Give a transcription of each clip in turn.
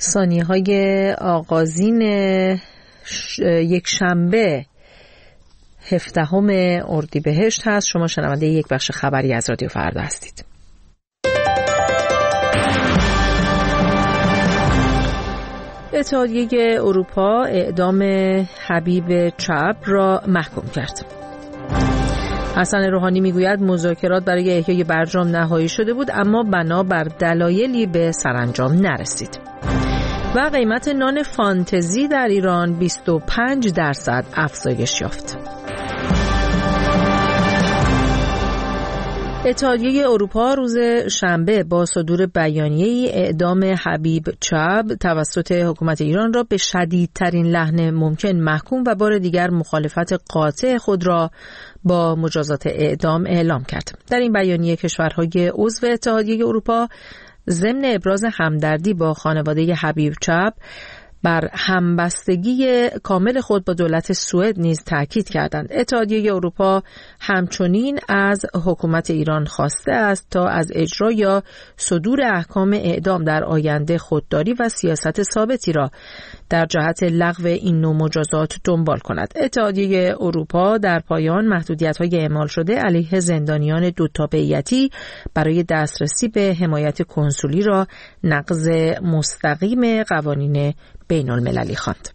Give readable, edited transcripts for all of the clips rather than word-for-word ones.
ثانیه‌های آغازین یک شنبه 17 اردیبهشت هست. شما شنونده یک بخش خبری از رادیو فردا هستید. اتحادیه اروپا اعدام حبیب چاب را محکوم کرد. حسن روحانی میگوید مذاکرات برای احیای برجام نهایی شده بود اما بنا بر دلایلی به سرانجام نرسید. و قیمت نان فانتزی در ایران 25% افزایش یافت. اتحادیه اروپا روز شنبه با صدور بیانیه‌ای اعدام حبیب چاب توسط حکومت ایران را به شدیدترین لحن ممکن محکوم و بار دیگر مخالفت قاطع خود را با مجازات اعدام اعلام کرد. در این بیانیه کشورهای عضو اتحادیه اروپا ضمن ابراز همدردی با خانواده حبیب چاب بر همبستگی کامل خود با دولت سوئد نیز تاکید کردند. اتحادیه اروپا همچنین از حکومت ایران خواسته است تا از اجرا یا صدور احکام اعدام در آینده خودداری و سیاست ثابتی را در جهت لغو این نوع مجازات دنبال کند. اتحادیه اروپا در پایان محدودیت‌های اعمال شده علیه زندانیان دوتابعیتی برای دسترسی به حمایت کنسولی را نقض مستقیم قوانین بین المللی خواند.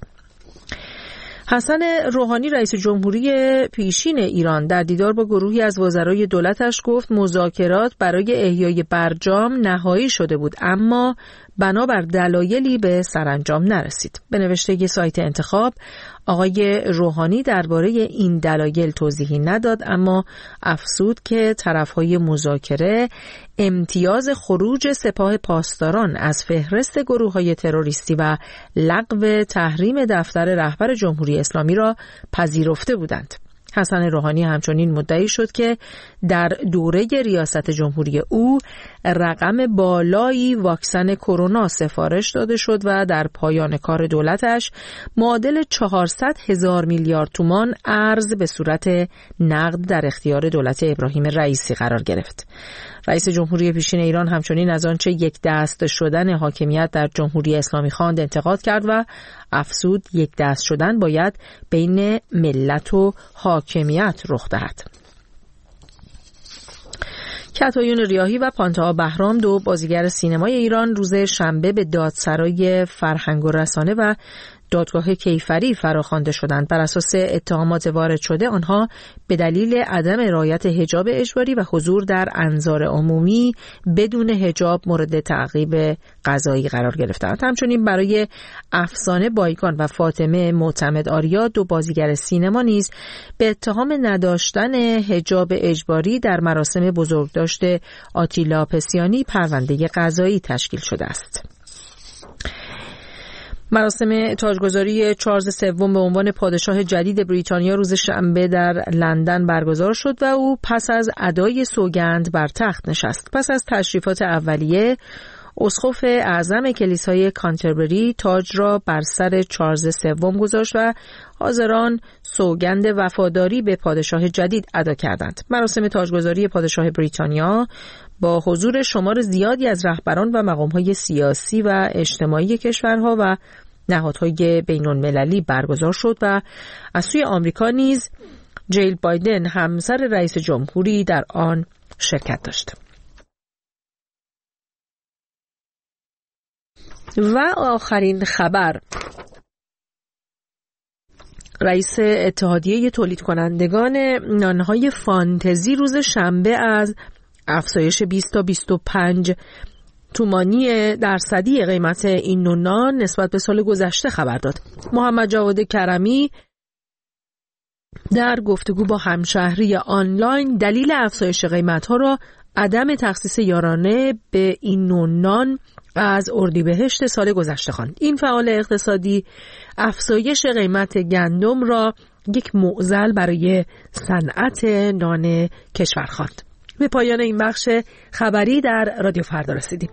حسن روحانی رئیس جمهوری پیشین ایران در دیدار با گروهی از وزرای دولتش گفت مذاکرات برای احیای برجام نهایی شده بود اما بنابر دلایلی به سرانجام نرسید. به نوشته سایت انتخاب آقای روحانی درباره این دلایل توضیحی نداد اما افزود که طرفهای مذاکره امتیاز خروج سپاه پاسداران از فهرست گروه‌های تروریستی و لغو تحریم دفتر رهبر جمهوری اسلامی را پذیرفته بودند. حسن روحانی همچنین مدعی شد که در دوره ریاست جمهوری او رقم بالایی واکسن کرونا سفارش داده شد و در پایان کار دولتش معادل 400,000 میلیارد تومان ارز به صورت نقد در اختیار دولت ابراهیم رئیسی قرار گرفت. رئیس جمهوری پیشین ایران همچنین از آنچه یک دست شدن حاکمیت در جمهوری اسلامی خواند انتقاد کرد و افزود یک دست شدن باید بین ملت و حاکمیت رخ دهد. کتایون ریاحی و پانتا بهرام دو بازیگر سینمای ایران روز شنبه به دادسرای فرهنگ و رسانه و دادگاه کیفری فراخوانده شدند. بر اساس اتهامات وارد شده آنها به دلیل عدم رعایت حجاب اجباری و حضور در انظار عمومی بدون حجاب مورد تعقیب قضایی قرار گرفتند. همچنین برای افسانه بایگان و فاطمه معتمد آریا دو بازیگر سینما نیز به اتهام نداشتن حجاب اجباری در مراسم بزرگداشت آتیلا پسیانی پرونده قضایی تشکیل شده است. مراسم تاجگذاری چارلز سوم به عنوان پادشاه جدید بریتانیا روز شنبه در لندن برگزار شد و او پس از ادای سوگند بر تخت نشست. پس از تشریفات اولیه اسقف اعظم کلیسای کانتربری تاج را بر سر چارلز سوم گذاشت و حاضران سوگند وفاداری به پادشاه جدید ادا کردند. مراسم تاجگذاری پادشاه بریتانیا با حضور شمار زیادی از رهبران و مقام‌های سیاسی و اجتماعی کشورها و نهادهای بین‌المللی برگزار شد و از سوی آمریکا نیز جیل بایدن همسر رئیس جمهوری در آن شرکت داشت. و آخرین خبر، رئیس اتحادیه تولید کنندگان نانهای فانتزی روز شنبه از افزایش 20 تا 25 تومانی درصدی قیمت این نوع نان نسبت به سال گذشته خبر داد. محمد جواد کرمی در گفتگو با همشهری آنلاین دلیل افزایش قیمت‌ها را عدم تخصیص یارانه به این نوع نان از اردیبهشت سال گذشته خواند. این فعال اقتصادی افزایش قیمت گندم را یک معضل برای صنعت نان کشور خواند. به پایان این بخش خبری در رادیو فردا رسیدیم.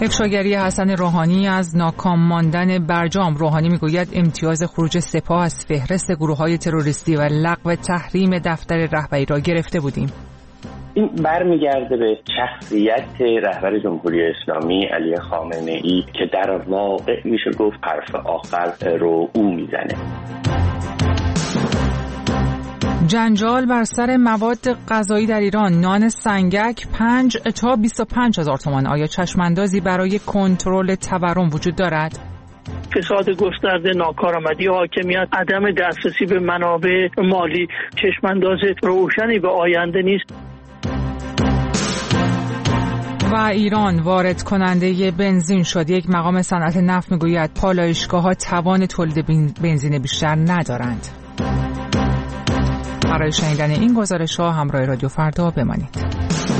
افشاگری حسن روحانی از ناکام ماندن برجام. روحانی میگوید امتیاز خروج سپاه از فهرست گروه‌های تروریستی و لغو تحریم دفتر رهبری را گرفته بودیم. این برمیگرده به شخصیت رهبر جمهوری اسلامی علی خامنه‌ای که در واقع میشه گفت حرف آخر رو او میزنه. جنجال بر سر مواد غذایی در ایران. نان سنگک 5 تا 25 هزار تومان. آیا چشماندازی برای کنترل تورم وجود دارد؟ فساد گسترده، ناکارآمدی حاکمیت، عدم دسترسی به منابع مالی، چشمانداز روشنی به آینده نیست. و ایران وارد کننده بنزین شد. یک مقام صنعت نفت میگوید پالایشگاه‌ها توان تولید بنزین بیشتر ندارند. برای شنیدن این گزارش‌ها همراه رادیو فردا بمانید.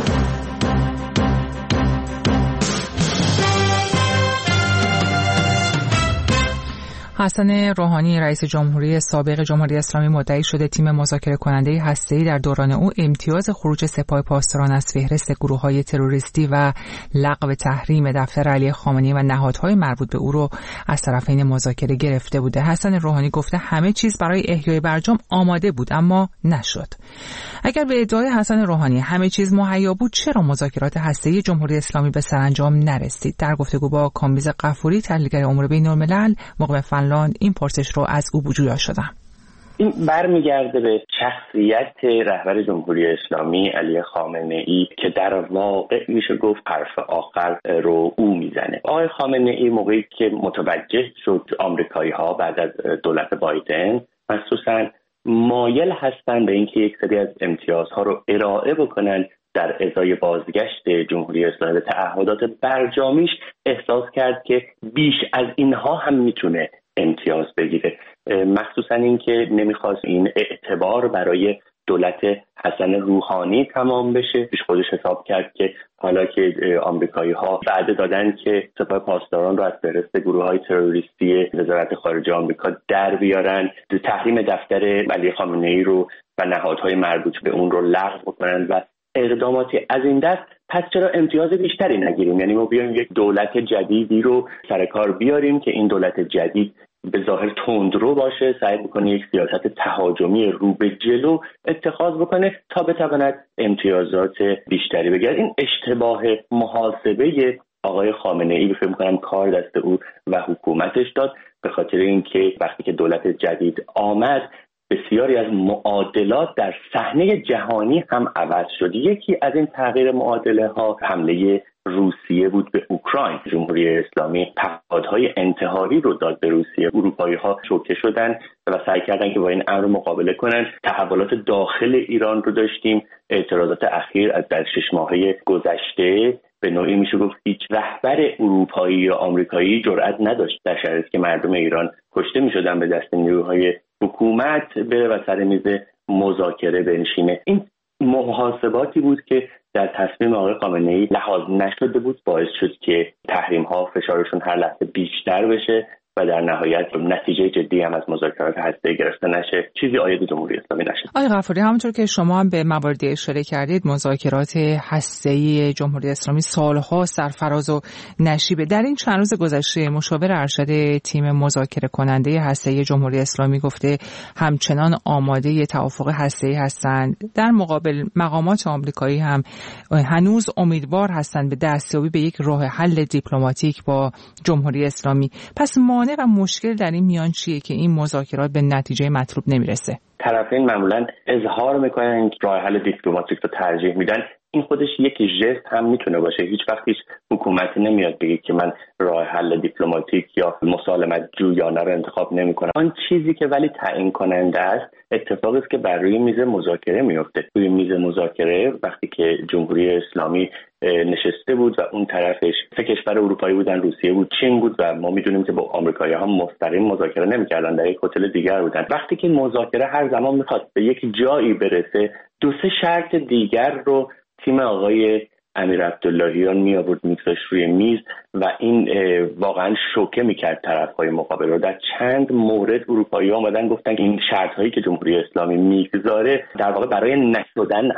حسن روحانی رئیس جمهوری سابق جمهوری اسلامی مدعی شده تیم مذاکره کننده هسته‌ای در دوران او امتیاز خروج سپاه پاسداران از فهرست گروه‌های تروریستی و لغو تحریم دفتر علی خامنه‌ای و نهادهای مربوط به او رو از طرفین مذاکره گرفته بوده. حسن روحانی گفته همه چیز برای احیای برجام آماده بود اما نشد. اگر به ادعای حسن روحانی همه چیز مهیا بود، چرا مذاکرات هسته‌ای جمهوری اسلامی به سرانجام نرسید؟ در گفتگو با کامبیز غفوری تحلیلگر امور بین‌الملل مقیم فنلاند این پرسش رو از او جویا شدم. این برمیگرده به شخصیت رهبر جمهوری اسلامی علی خامنه‌ای که در واقع میشه گفت حرف آخر رو او میزنه. آقای خامنه‌ای موقعی که متوجه شد آمریکایی‌ها بعد از دولت بایدن مخصوصاً مایل هستن به اینکه یک سری از امتیازها رو ارائه بکنن در ازای بازگشت جمهوری اسلامی به تعهدات برجامیش، احساس کرد که بیش از اینها هم میتونه امتیاز بگیره، مخصوصا اینکه نمیخواست این اعتبار برای دولت حسن روحانی تمام بشه. پیش خودش حساب کرد که حالا که آمریکایی‌ها وعده دادن که سپاه پاسداران رو از فهرست گروه‌های تروریستی وزارت خارجه آمریکا در بیارن، تحریم دفتر علی خامنه‌ای رو و نهادهای مربوط به اون رو لغو کنن و اقداماتی از این دست، پس چرا امتیاز بیشتری نگیریم؟ یعنی ما بیایم یک دولت جدیدی رو سر کار بیاریم که این دولت جدید به ظاهر تندرو باشه، سعی بکنه یک سیاست تهاجمی رو به جلو اتخاذ بکنه تا بتواند امتیازات بیشتری بگیرد. این اشتباه محاسبه آقای خامنه‌ای فکر می‌کنم کار دست او و حکومتش داد، به خاطر اینکه وقتی که دولت جدید آمد بسیاری از معادلات در صحنه جهانی هم عوض شد. یکی از این تغییر معادله ها حمله روسیه بود به اوکراین. جمهوری اسلامی پیامدهای انتحاری رو داد به روسیه. اروپایی ها شوکه شدن و سعی کردن که با این امر مقابله کنن. تحولات داخل ایران رو داشتیم. اعتراضات اخیر از در 6 ماهه گذشته به نوعی میشه گفت هیچ رهبر اروپایی یا آمریکایی جرئت نداشت در شرایطی که مردم ایران کشته میشدن به دست نیروهای حکومت بره و سر میز مذاکره بنشینه. این محاسباتی بود که در تصمیم آقای خامنه‌ای لحاظ نشده بود، باعث شد که تحریم ها فشارشون هر لحظه بیشتر بشه و در نهایت نتیجه جدی هم از مذاکرات هسته‌ای گرفته نشه، چیزی عاید جمهوری اسلامی نشه. آقای غفوری، همونطور که شما هم به مواردی اشاره کردید، مذاکرات هسته‌ای جمهوری اسلامی سالها سرفراز و نشیبه. در این چند روز گذشته مشاور ارشد تیم مذاکره کننده هسته‌ای جمهوری اسلامی گفته همچنان آماده توافق هسته‌ای هستند. در مقابل مقامات آمریکایی هم هنوز امیدوار هستند به دستیابی به یک راه حل دیپلماتیک با جمهوری اسلامی. پس مانع و مشکل در این میان چیه که این مذاکرات به نتیجه مطلوب نمیرسه؟ طرفین معمولا اظهار میکنن که راه حل دیپلماتیک رو ترجیح میدن. این خودش یک ژست هم میتونه باشه. هیچ وقت هیچ حکومتی نمیاد بگه که من راه حل دیپلماتیک یا مسالمت جویانه رو انتخاب نمیکنم. آن چیزی که ولی تعیین کننده است اتفاقی است که بر روی میز مذاکره میفته. روی میز مذاکره وقتی که جمهوری اسلامی نشسته بود و اون طرفش 3 کشور اروپایی بودن، روسیه بود، چین بود و ما میدونیم که با آمریکایی‌ها مستقیم مذاکره نمی‌کردن، در یک هتل دیگر بودن. وقتی که مذاکره هر زمان می‌خواد به یک جایی برسه، 2-3 شرط دیگر رو تیم آقای امیر عبداللهیان می آورد می‌گذاشت روی میز و این واقعا شوکه می‌کرد طرف‌های مقابل رو. در چند مورد اروپایی‌ها اومدن گفتن این شرط‌هایی که جمهوری اسلامی می‌گذاره در واقع برای نشدن هست.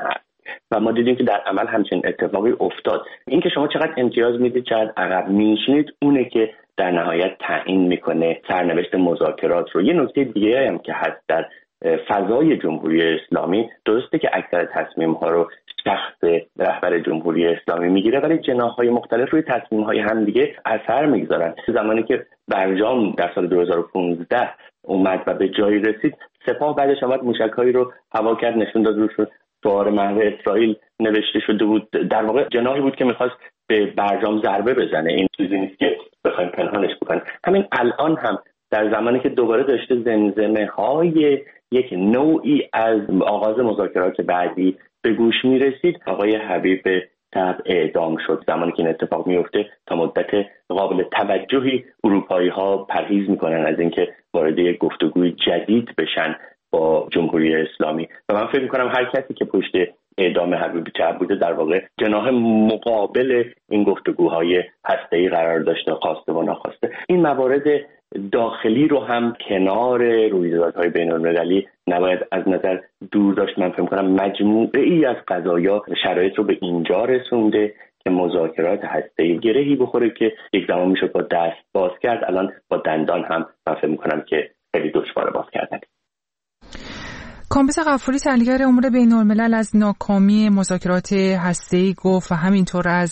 و ما دیدیم که در عمل همچین اتفاقی افتاد. این که شما چقدر امتیاز میدید چقدر عقب میشینید اونه که در نهایت تعیین میکنه سرنوشت مذاکرات رو. یه نکته دیگه هم که هست در فضای جمهوری اسلامی، درسته که اکثر تصمیم ها رو شخص رهبر جمهوری اسلامی میگیره، ولی جناح‌های مختلف روی تصمیم‌های هم دیگه اثر میگذارن. زمانی که برجام در سال 2015 اومد و به جایی رسید، سپاه بعدش اومد موشک‌هایی رو هوا کرد، نشون داد روش شعار محو اسرائیل نوشته شده بود. در واقع جناحی بود که می‌خواست به برجام ضربه بزنه. این چیزی نیست که بخوایم پنهانش بکنیم. همین الان هم در زمانی که دوباره داشته زمزمه‌های یک نوعی از آغاز مذاکرات بعدی به گوش میرسید، آقای حبیب چعب اعدام شد. زمانی که این اتفاق میفته تا مدت قابل توجهی اروپایی ها پرهیز میکنن از اینکه وارد یک گفتگوی جدید بشن با جمهوری اسلامی و من فکر میکنم هر کسی که پشت اعدام حبیب چعب بوده در واقع جناح مقابل این گفتگوهای هسته‌ای قرار داشته، خواسته و ناخواسته. این موارد داخلی رو هم کنار رویدادهای بین‌المللی نباید از نظر دور داشت. من فکر می‌کنم مجموعه ای از قضایا شرایط رو به اینجا رسونده که مذاکرات هسته‌ای گرهی بخوره که یک زمان میشد با دست باز کرد، الان با دندان هم من فکر می‌کنم که خیلی دشوار باز کردن. کامبیز غفوری تحلیلگر امور بین‌الملل از ناکامی مذاکرات هسته‌ای گفت و همینطور از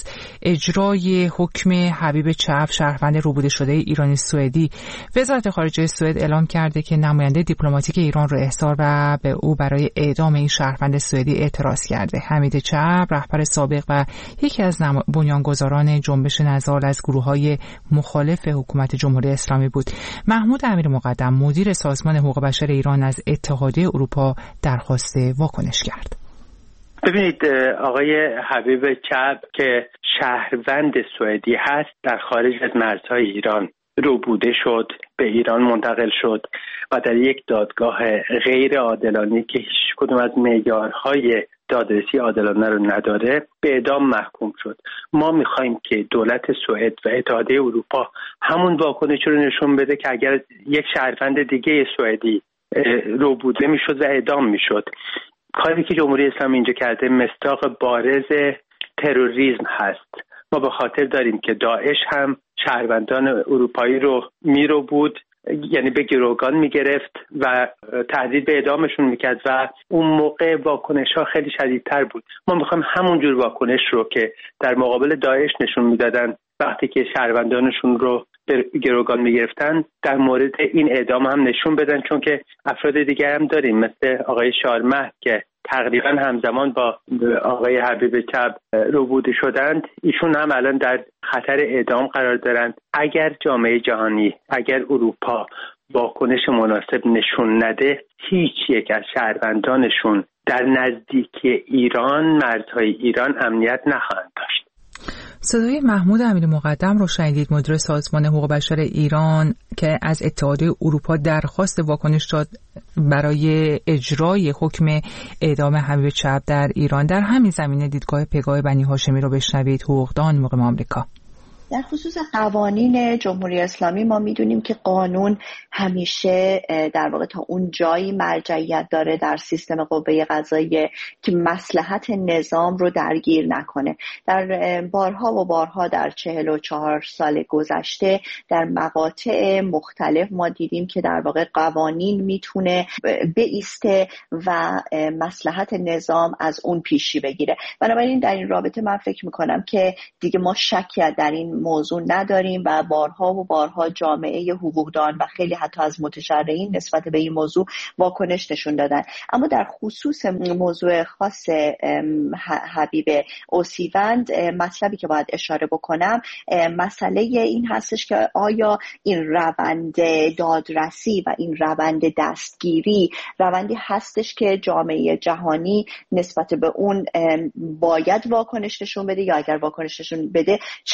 اجرای حکم حبیب چعب شهروند روبوده شده ایرانی سوئدی. وزارت خارجه سوئد اعلام کرده که نماینده دیپلماتیک ایران رو احضار و به او برای اعدام این شهروند سوئدی اعتراض کرده. حمید چعب رهبر سابق و یکی از بنیانگذاران جنبش نضال از گروه‌های مخالف حکومت جمهوری اسلامی بود. محمود امیر مقدم مدیر سازمان حقوق بشر ایران از اتحادیه اروپا درخواست واکنش کرد. ببینید آقای حبیب چعب که شهروند سوئدی هست در خارج از مرزهای ایران روبوده شد، به ایران منتقل شد و در یک دادگاه غیر عادلانه که هیچ کدوم از معیارهای دادرسی عادلانه رو نداره به اعدام محکوم شد. ما میخوایم که دولت سوئد و اتحادیه اروپا همون واکنش رو نشون بده که اگر یک شهروند دیگه سوئدی روبوده میشد و اعدام میشد. کاری که جمهوری اسلامی اینجا کرده مصداق بارز تروریسم هست. ما به خاطر داریم که داعش هم شهروندان اروپایی رو میروبود، یعنی به گروگان میگرفت و تهدید به اعدامشون میکرد و اون موقع واکنش ها خیلی شدیدتر بود. ما میخوایم همون جور واکنش رو که در مقابل داعش نشون میدادن وقتی که شهروندانشون رو به گروگان میگرفتن در مورد این اعدام هم نشون بدن، چون که افراد دیگر هم داریم مثل آقای شارمه که تقریبا همزمان با آقای حبیب چعب روبوده شدند. ایشون هم الان در خطر اعدام قرار دارند. اگر جامعه جهانی، اگر اروپا واکنش مناسب نشون نده، هیچ یک از شهروندانشون در نزدیکی ایران، مرزهای ایران امنیت نخواهند داشت. صدای محمود امیر مقدم رو شنیدید، مدیر سازمان حقوق بشر ایران که از اتحادیه اروپا درخواست واکنش داد برای اجرای حکم اعدام حبیب چعب در ایران. در همین زمینه دیدگاه پگاه بنی هاشمی رو بشنوید، حقوقدان مقیم آمریکا. در خصوص قوانین جمهوری اسلامی ما میدونیم که قانون همیشه در واقع تا اون جایی مرجعیت داره در سیستم قوه قضاییه که مصلحت نظام رو درگیر نکنه. در بارها و بارها در 44 سال گذشته در مقاطع مختلف ما دیدیم که در واقع قوانین میتونه بایسته و مصلحت نظام از اون پیشی بگیره. بنابراین در این رابطه من فکر میکنم که دیگه ما شکی در این موضوع نداریم و بارها و بارها جامعه حقوقدان و خیلی حتی از متشرعین نسبت به این موضوع واکنش نشون دادن. اما در خصوص موضوع خاص حبیب اوسیوند مطلبی که باید اشاره بکنم مسئله این هستش که آیا این روند دادرسی و این روند دستگیری روندی هستش که جامعه جهانی نسبت به اون باید واکنش نشون بده، یا اگر واکنش نشون بده چقدر میتونه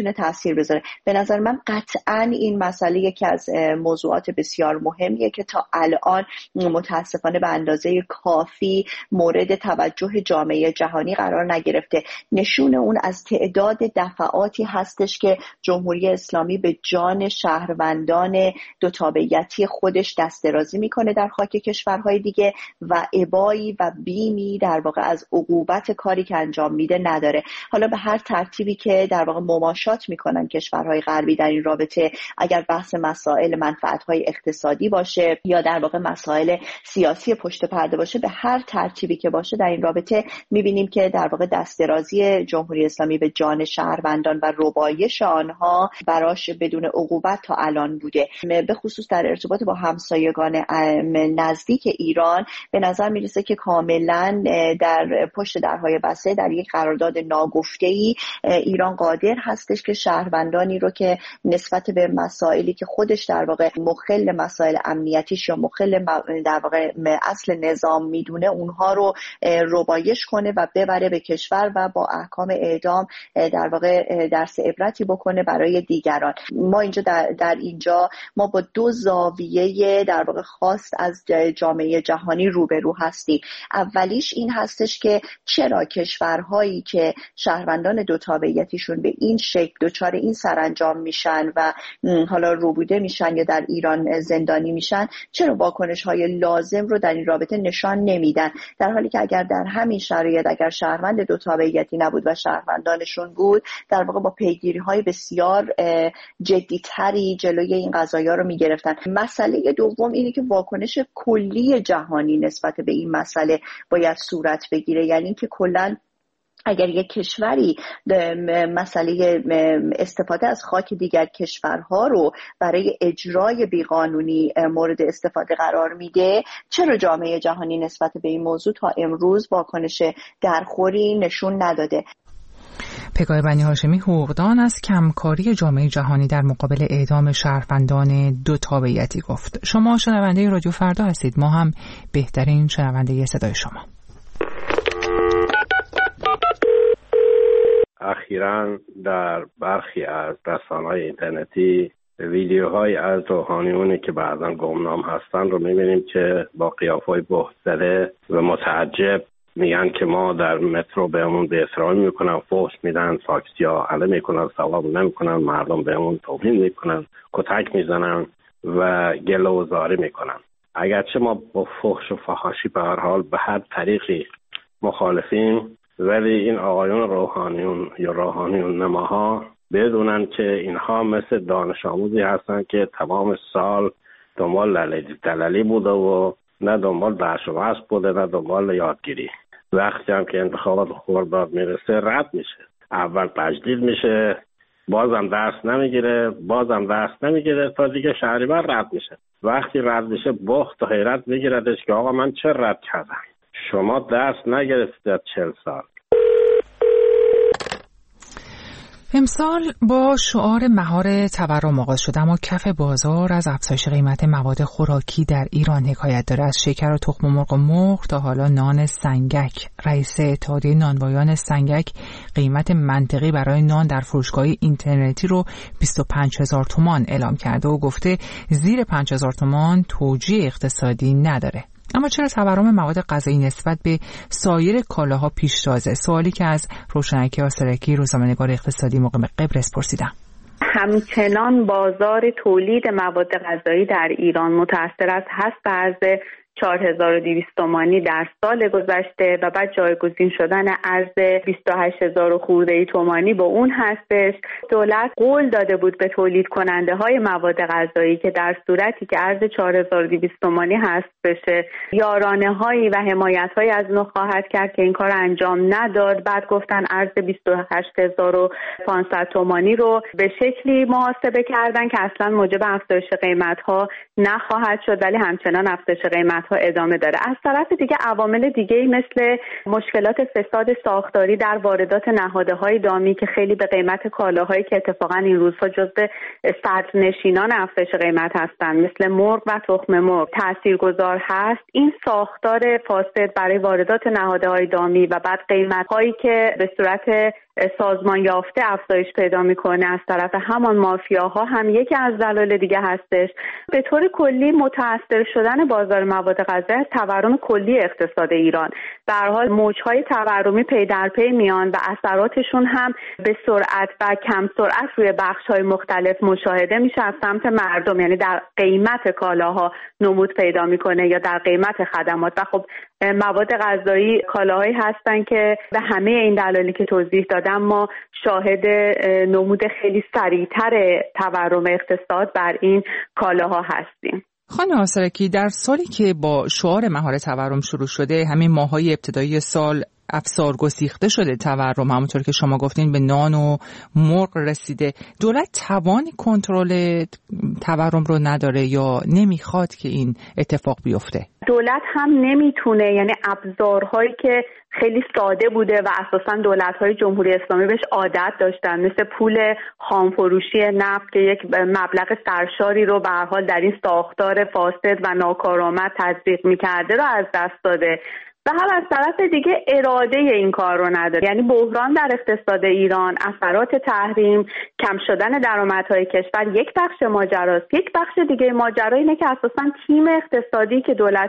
میتونه تاثیر بذاره. به نظر من قطعاً این مسئله یکی از موضوعات بسیار مهمیه که تا الان متاسفانه به اندازه کافی مورد توجه جامعه جهانی قرار نگرفته. نشون اون از تعداد دفعاتی هستش که جمهوری اسلامی به جان شهروندان دو تابعیتی خودش دست درازی میکنه در خاک کشورهای دیگه و ابایی و بیمی در واقع از عقوبت کاری که انجام میده نداره. حالا به هر ترتیبی که در واقع مماشات میکنن کشورهای غربی در این رابطه، اگر بحث مسائل منفعت‌های اقتصادی باشه یا در واقع مسائل سیاسی پشت پرده باشه، به هر ترتیبی که باشه در این رابطه میبینیم که در واقع دست درازی جمهوری اسلامی به جان شهروندان و ربایش آنها براش بدون عقوبت تا الان بوده. به خصوص در ارتباط با همسایگان نزدیک ایران به نظر میرسه که کاملا در پشت درهای بسته در یک قرارداد ناگفته‌ای ایران قادر هستش که شهروندانی رو که نسبت به مسائلی که خودش در واقع مخل مسائل امنیتیش یا مخل در واقع اصل نظام میدونه اونها رو ربایش کنه و ببره به کشور و با احکام اعدام در واقع درس عبرتی بکنه برای دیگران. ما اینجا در اینجا ما با دو زاویه در واقع خاص از جامعه جهانی روبرو هستیم. اولیش این هستش که چرا کشورهایی که شهروندان دو تابعیتیشون به این شکل دچار این سرانجام میشن و حالا روبوده میشن یا در ایران زندانی میشن، چرا واکنش‌های لازم رو در این رابطه نشان نمیدن، در حالی که اگر در همین شرایط اگر شهروند دو تابعیتی نبود و شهروندانشون بود، در واقع با پیگیری‌های بسیار جدی‌تری جلوی این قضایا رو میگرفتن. مسئله دوم اینه که واکنش کلی جهانی نسبت به این مسئله باید صورت بگیره، یعنی که کلاً اگر یک کشوری مسئله استفاده از خاک دیگر کشورها رو برای اجرای بیقانونی مورد استفاده قرار میده، چرا جامعه جهانی نسبت به این موضوع تا امروز واکنش درخوری نشون نداده؟ پگاه بنی هاشمی، حقوقدان از کمکاری جامعه جهانی در مقابل اعدام شهروندان دو تابعیتی گفت. شما شنونده رادیو فردا هستید، ما هم بهترین شنونده صدای شما. اخیراً در برخی از رسانه‌های اینترنتی ویدیوهای از روحانیونی که بعضاً گمنام هستن رو می‌بینیم که با قیافه‌های بهت‌زده و متعجب میگن که ما در مترو بهمون به احترامی میکنن، فحش میدن، تاکسی‌ها حمله میکنن، سوار نمیکنن، مردم بهمون توهین میکنن، کتک میزنن و گله و زاری میکنن. اگرچه ما با فحش و فحاشی به هر حال به هر طریقی مخالفیم، ولی این آقایون روحانیون یا روحانیون نماها بدونن که اینها مثل دانش آموزی هستن که تمام سال دنبال دلالی بوده و نه دنبال درس و بحث بوده نه دنبال یادگیری. وقتی هم که انتخابات خرداد میرسه رد میشه، اول تجدید میشه، بازم درس نمیگیره تا دیگه شهریور رد میشه. وقتی رد میشه بخت و حیرت میگیردش که آقا من چه رد کردم؟ شما درس نگرفتید از 40 سال. امسال با شعار مهار تورم آغاز شد، اما کف بازار از افزایش قیمت مواد خوراکی در ایران حکایت داره. از شکر و تخم مرغ و مرغ تا حالا نان سنگک. رئیس اتحادیه نانوایان سنگک قیمت منطقی برای نان در فروشگاه اینترنتی رو 25,000 تومان اعلام کرده و گفته زیر 5,000 تومان توجیه اقتصادی نداره. اما چرا تورم مواد غذایی نسبت به سایر کالاها پیشتازه؟ سوالی که از روشنکی آسرکی، روزنامه‌نگار اقتصادی مقیم قبرس پرسیدم. همچنان بازار تولید مواد غذایی در ایران متأثر از حذف ارز 4200 تومانی در سال گذشته و بعد جایگزین شدن ارز 28000 خورده تومانی با اون هستش. دولت قول داده بود به تولید کننده های مواد غذایی که در صورتی که ارز 4200 تومانی حذف بشه یارانه هایی و حمایت هایی از اون خواهد کرد که این کار انجام نداد. بعد گفتن ارز 28500 تومانی رو به شکلی محاسبه کردن که اصلا موجب افزایش قیمت ها نخواهد شد، ولی همچنان افزایش قیمت ها ادامه داره. از طرف دیگه عوامل دیگه‌ای مثل مشکلات فساد ساختاری در واردات نهادهای دامی که خیلی به قیمت کالاهایی که اتفاقا این روزها جزو صدرنشینان افزایش قیمت هستن مثل مرغ و تخم مرغ تاثیرگذار هست. این ساختار فاسد برای واردات نهادهای دامی و بعد قیمت‌هایی که به صورت سازمان یافته افزایش پیدا میکنه، از طرف همان مافیاها هم یکی از دلایل دیگه هستش. به طور کلی متأثر شدن بازار مواد غذایی از تورم کلی اقتصاد ایران. به هر حال موج‌های تورمی پی در پی میان و اثراتشون هم به سرعت و کم سرعت روی بخش‌های مختلف مشاهده میشه از سمت مردم، یعنی در قیمت کالاها نمود پیدا میکنه یا در قیمت خدمات. و خب مواد غذایی کالاهایی هستن که به همه این دلایلی که توضیح دادم ما شاهد نمود خیلی سریعتر تورم اقتصاد بر این کالاها هستیم. خانم آسرکی، در سالی که با شعار مهار تورم شروع شده، همین ماهای ابتدایی سال افسار گسیخته شده تورم، همونطور که شما گفتین به نان و مرغ رسیده. دولت توان کنترل تورم رو نداره یا نمیخواد که این اتفاق بیفته؟ دولت هم نمیتونه، یعنی ابزارهایی که خیلی ساده بوده و اساساً دولت‌های جمهوری اسلامی بهش عادت داشتن، مثل پول خامفروشی نفت که یک مبلغ سرشاری رو به هر حال در این ساختار فاسد و ناکارآمد تطبیق می‌کرده رو از دست داده و هم از طرف دیگه اراده این کار رو نداره. یعنی بحران در اقتصاد ایران، اثرات تحریم، کم شدن درآمدهای کشور یک بخش ماجراست. یک بخش دیگه ماجرا اینه که اساساً تیم اقتصادی که دولت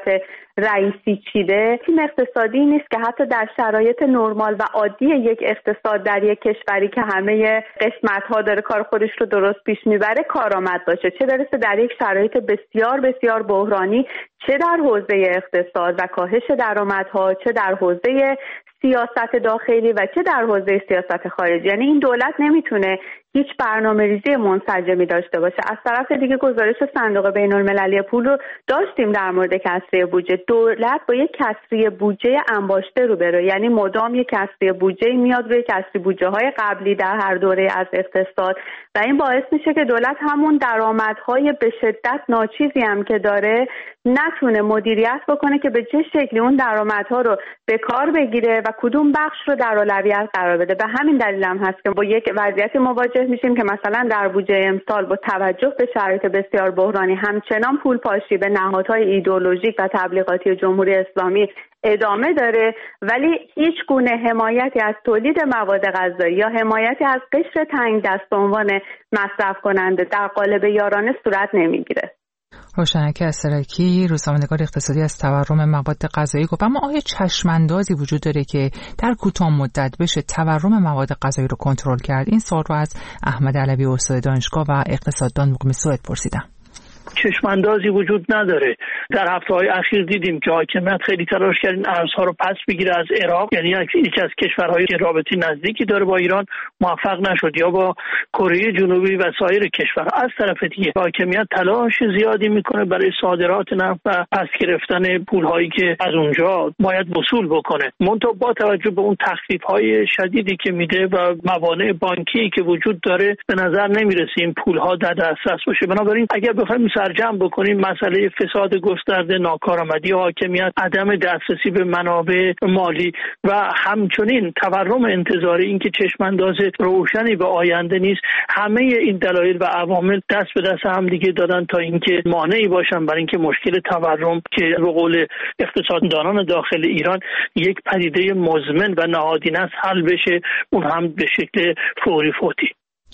رئیسی چیده تیم اقتصادی نیست که حتی در شرایط نرمال و عادی یک اقتصاد در یک کشوری که همه قسمت‌ها داره کار خودش رو درست پیش میبره کارآمد باشه، چه برسه در یک شرایط بسیار بسیار بحرانی، چه در حوزه اقتصاد و کاهش درآمدها، چه در حوزه سیاست داخلی و چه در حوزه سیاست خارجی. یعنی این دولت نمیتونه هیچ برنامه‌ریزی منسجمی داشته باشه. از طرف دیگه گزارش صندوق بین‌المللی پول رو داشتیم در مورد کسری بودجه. دولت با یک کسری بودجه انباشته روبرو، یعنی مدام یک کسری بودجه میاد روی کسری بودجه‌های قبلی در هر دوره از اقتصاد و این باعث میشه که دولت همون درآمدهای به شدت ناچیزی هم که داره نتونه مدیریت بکنه که به چه شکلی اون درآمدها رو به کار بگیره و کدوم بخش رو در اولویت قرار بده. به همین دلیل هم هست که با یک وضعیتی مواجه میشیم که مثلا در بودجه امسال با توجه به شرایط بسیار بحرانی همچنان پول پاشی به نهادهای ایدئولوژیک و تبلیغاتی جمهوری اسلامی ادامه داره، ولی هیچ گونه حمایتی از تولید مواد غذایی یا حمایتی از قشر تنگ دست به عنوان مصرف کننده در قالب یارانه صورت نمیگیره. روشنک اسرکی، روزنامه‌نگار اقتصادی، از تورم مواد غذایی گفت. اما آیا چشم‌اندازی وجود داره که در کوتاه مدت بشه تورم مواد غذایی رو کنترل کرد؟ این سوال رو از احمد علوی، استاد دانشگاه و اقتصاددان مقیم سوئد پرسیدم. چشماندازی وجود نداره. در هفته‌های اخیر دیدیم که حاکمیت خیلی تلاش کرد این ارزها رو پس بگیره از عراق، یعنی یکی از کشورهایی که رابطه نزدیکی داره با ایران، موفق نشد، یا با کره جنوبی و سایر کشورها. از طرف دیگه حاکمیت تلاش زیادی میکنه برای صادرات نفت و پس گرفتن پولهایی که از اونجا باید وصول بکنه. منتها با توجه به اون تخفیف‌های شدیدی که میده و موانع بانکی که وجود داره به نظر نمیرسه این پولها در دسترس باشه. بنابراین اگر بخوایم سرجم بکنیم مسئله فساد گسترده، ناکارآمدی حاکمیت، عدم دسترسی به منابع مالی و همچنین تورم انتظاری، این که چشمانداز روشنی به آینده نیست، همه این دلایل و عوامل دست به دست هم دیگه دادن تا اینکه مانعی باشن برای اینکه مشکل تورم که به قول اقتصاددانان داخل ایران یک پدیده مزمن و نهادینه است حل بشه، اون هم به شکل فوری فوتی.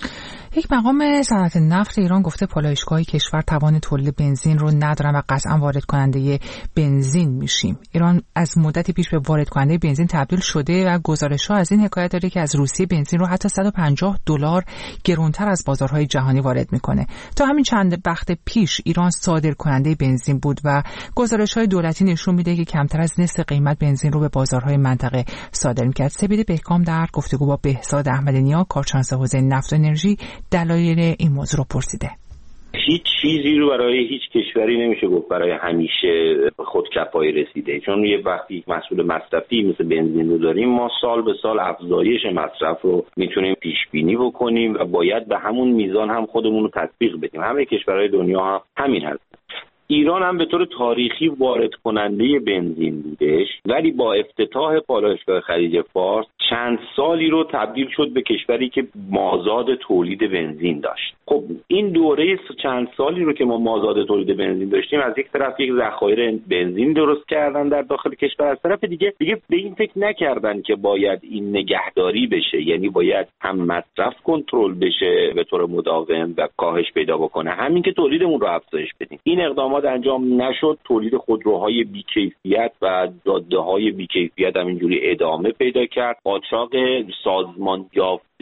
یک مقام صنعت نفت ایران گفته پالایشگاه کشور توان تولید بنزین رو ندارن و قطعا وارد کننده بنزین میشیم. ایران از مدتی پیش به وارد کننده بنزین تبدیل شده و گزارش‌ها از این حکایت داره که از روسیه بنزین رو حتی $150 گرانتر از بازارهای جهانی وارد میکنه. تا همین چند وقت پیش ایران صادر کننده بنزین بود و گزارش‌های دولتی نشون میده که کمتر از نصف قیمت بنزین رو به بازارهای منطقه صادر میکرد. سپید بهکام در گفتگو با بهزاد احمدنیا، کارشناس حوزه نفت و انرژی، دلایل این موضوع رو پرسیده. هیچ چیزی رو برای هیچ کشوری نمیشه گفت برای همیشه خودکفایی رسیده، چون یه وقتی محصول مصرفی مثل بنزین رو داریم ما سال به سال افزایش مصرف رو میتونیم پیش بینی بکنیم و باید به همون میزان هم خودمون رو تطبیق بدیم. همه کشورهای دنیا هم همین هست. ایران هم به طور تاریخی وارد کننده بنزین بودش، ولی با افتتاح پالایشگاه خلیج فارس چند سالی رو تبدیل شد به کشوری که مازاد تولید بنزین داشت. خب این دوره چند سالی رو که ما مازاد تولید بنزین داشتیم، از یک طرف یک ذخایر بنزین درست کردن در داخل کشور، از طرف دیگه به این فکر نکردن که باید این نگهداری بشه، یعنی باید هم مصرف کنترل بشه به طور مداوم و کاهش پیدا بکنه، همین که تولیدمون رو افزایش بدیم. این اقدامات انجام نشد، تولید خودروهای بی‌کیفیت و جاده‌های بی‌کیفیت همینجوری ادامه پیدا کرد. قاچاق سازمان یافته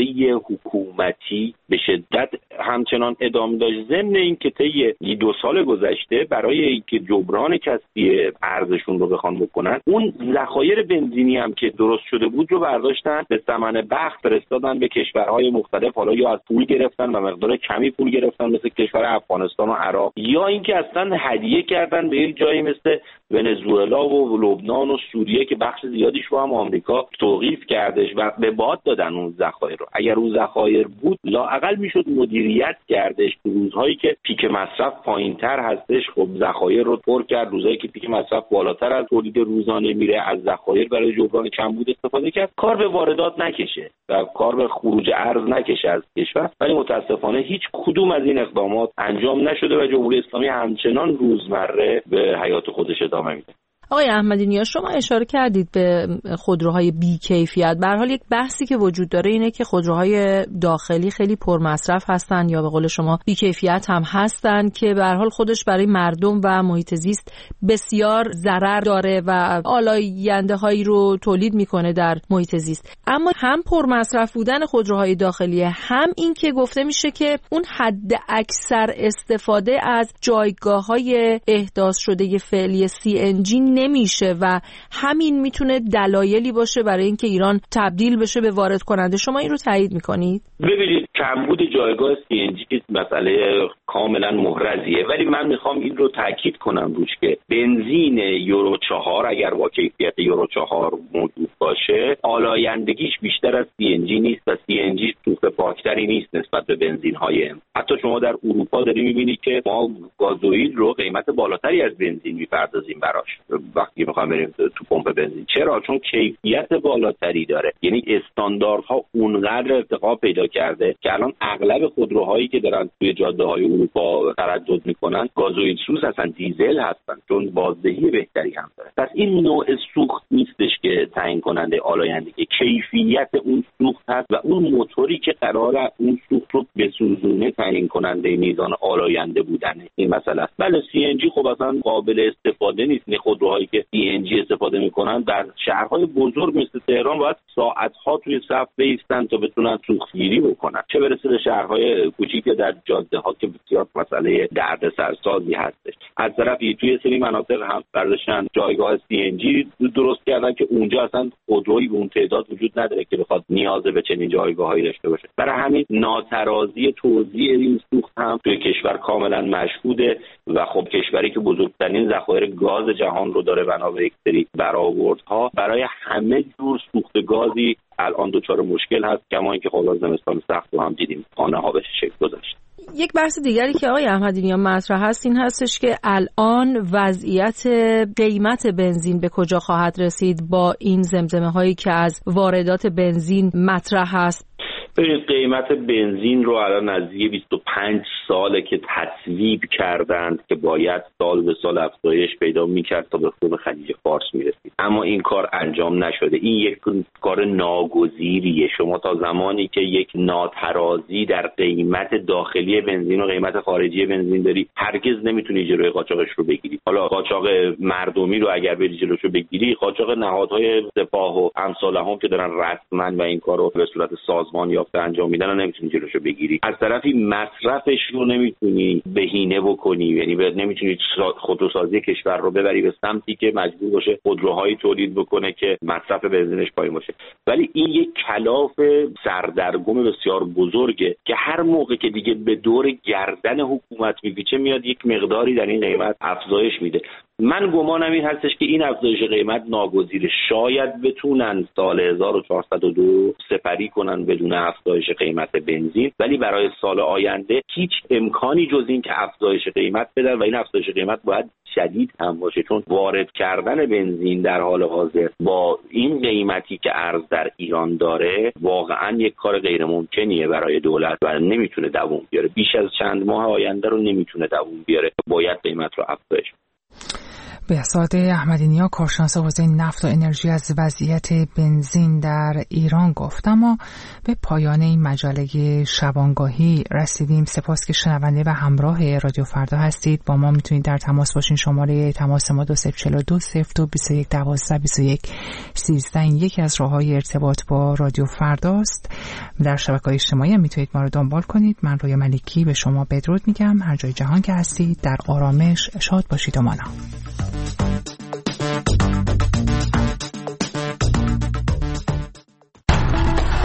حکومتی به شدت همچنان ادامه داشت. ضمن اینکه طی 2 سال گذشته برای اینکه جبران کسری ارزشون رو بخوان بکنن، اون ذخایر بنزینی هم که درست شده بود رو برداشتن به ثمن بخت فرستادن به کشورهای مختلف، حالا یا از پول گرفتن و مقدار کمی پول گرفتن مثل کشور افغانستان و عراق، یا اینکه اصلا هدیه کردن به یک جایی مثل ونزوئلا و لبنان و سوریه که بخش زیادیش رو هم آمریکا توقیف کردش و به باد دادن اون ذخایر رو. اگر اون ذخایر بود لااقل میشد مدیریت کردش. روزهایی که پیک مصرف پایینتر هستش خب ذخایر رو پر کرد، روزهایی که پیک مصرف بالاتر از تولید روزانه میره از ذخایر برای جبران کمبود استفاده کرد، کار به واردات نکشه و کار به خروج ارز نکشه از کشور. ولی متاسفانه هیچ کدوم از این اقدامات انجام نشده و جمهوری اسلامی همچنان روزمره به حیات خودش ادامه میده. آقای احمدی نیا، شما اشاره کردید به خودروهای بی‌کیفیت. به هر حال یک بحثی که وجود داره اینه که خودروهای داخلی خیلی پرمصرف هستن یا به قول شما بی‌کیفیت هم هستن که به هر حال خودش برای مردم و محیط زیست بسیار ضرر داره و آلاینده‌هایی رو تولید میکنه در محیط زیست. اما هم پرمصرف بودن خودروهای داخلی، هم این که گفته میشه که اون حد اکثر استفاده از جایگاه‌های احداث شده فعلی CNG نمیشه و همین میتونه دلایلی باشه برای اینکه ایران تبدیل بشه به وارد کننده. شما این رو تایید میکنید؟ ببینید، کمبود جایگاه CNG مسئله کاملا محرزیه، ولی من میخوام این رو تاکید کنم روش که بنزین یورو 4 اگر با کیفیت یورو 4 موجود باشه آلایندگیش بیشتر از CNG نیست و CNG سوخت پاکتری نیست نسبت به بنزین های حتی شما در اروپا داری میبینید که ما گازوئیل رو قیمت بالاتری از بنزین میپردازیم براش وقتی میخوایم بریم تو پمپ بنزین. چرا؟ چون کیفیت بالاتری داره. یعنی استانداردها اونقدر ارتقا پیدا کرده که الان اغلب خودروهایی که دارن توی جاده‌های اروپا تردد میکنن گازوئیل سوز هستن، دیزل هستن، چون بازدهی بهتری هم داره. پس این نوع سوخت نیستش که تعیین کننده آلایندگی، کیفیت اون سوخت هست و اون موتوری که قراره اون سوخت رو بسوزونه تعیین کننده میزان آلاینده بودنه. این مسئله است. بله CNG خب اصلا قابل استفاده نیست. خودروهایی که CNG استفاده میکنن در شهرهای بزرگ مثل تهران باید ساعت‌ها توی صف بایستن تا بتونن سوختگیری بکنن، چه برسه به شهرهای کوچیک در جاده‌ها که بسیار مسئله دردسرسازی هستش. از طرفی توی سری مناطق هم برداشتن جایگاه CNG درست کردن که اونجا اصلا خودرویی به اون تعداد وجود نداره که بخواد نیاز به چنین جایگاهایی داشته باشه. برای همین ناترازی توزیع این سوخت هم توی کشور کاملا مشهوده و خب کشوری که بزرگترین ذخایر گاز جهان رو داره بنا به یک سری برآوردها برای همه جور سوخت گازی الان دچار مشکل هست، کما اینکه خب زمستان سخت رو هم دیدیم خانه ها به شکل گذاشت. یک بحث دیگری که آقای احمدی نیا مطرح هست این هستش که الان وضعیت قیمت بنزین به کجا خواهد رسید با این زمزمه هایی که از واردات بنزین مطرح هست. قیمت بنزین رو الان نزدیک 25 ساله که تصویب کردند که باید سال به سال افزایش پیدا میکرد تا به خود خلیج فارس میرسید، اما این کار انجام نشده. این یک کار ناگزیریه. شما تا زمانی که یک ناترازی در قیمت داخلی بنزین و قیمت خارجی بنزین داری هرگز نمیتونی جلوی قاچاقش رو بگیری. حالا قاچاق مردمی رو اگر بری جلوشو بگیری، قاچاق نهادهای سپاه و امثال هم که دارن رسما و این کارو به صورت سازمان یافته انجام میدن نمیتونی جلوشو بگیری. از طرفی مصرفش رو نمیتونی بهینه بکنی، یعنی نمیتونی خودروسازی کشور رو ببری به سمتی که مجبور باشه خودروهایی تولید بکنه که مصرف بنزینش پایین باشه. ولی این یک کلاف سردرگم بسیار بزرگه که هر موقع که دیگه به دور گردن حکومت میپیچه میاد یک مقداری در این قیمت افزایش میده. من گمانم این هستش که این افزایش قیمت ناگزیره. شاید بتونن سال 1402 سپری کنن بدون افزایش قیمت بنزین، ولی برای سال آینده هیچ امکانی جز این که افزایش قیمت بدن و این افزایش قیمت باید شدید هم باشه، چون وارد کردن بنزین در حال حاضر با این قیمتی که ارز در ایران داره واقعا یک کار غیر ممکنیه برای دولت و نمیتونه دوام بیاره. بیش از چند ماه آینده رو نمیتونه دوام بیاره، باید قیمت رو افزایش. بهزاد احمدی‌نیا، کارشناس حوزه نفت و انرژی، از وضعیت بنزین در ایران گفت. اما به پایان این مجله شبانگاهی رسیدیم. سپاس که شنونده و همراه رادیو فردا هستید. با ما میتونید در تماس باشین. شماره تماس ما 2042 0221 12 21 13. این یکی از راه‌های ارتباط با رادیو فرداست. در شبکه‌های اجتماعی هم میتونید ما رو دنبال کنید. من رویا ملکی به شما بدرود میگم. هر جای جهان که هستید در آرامش شاد باشید و مانا.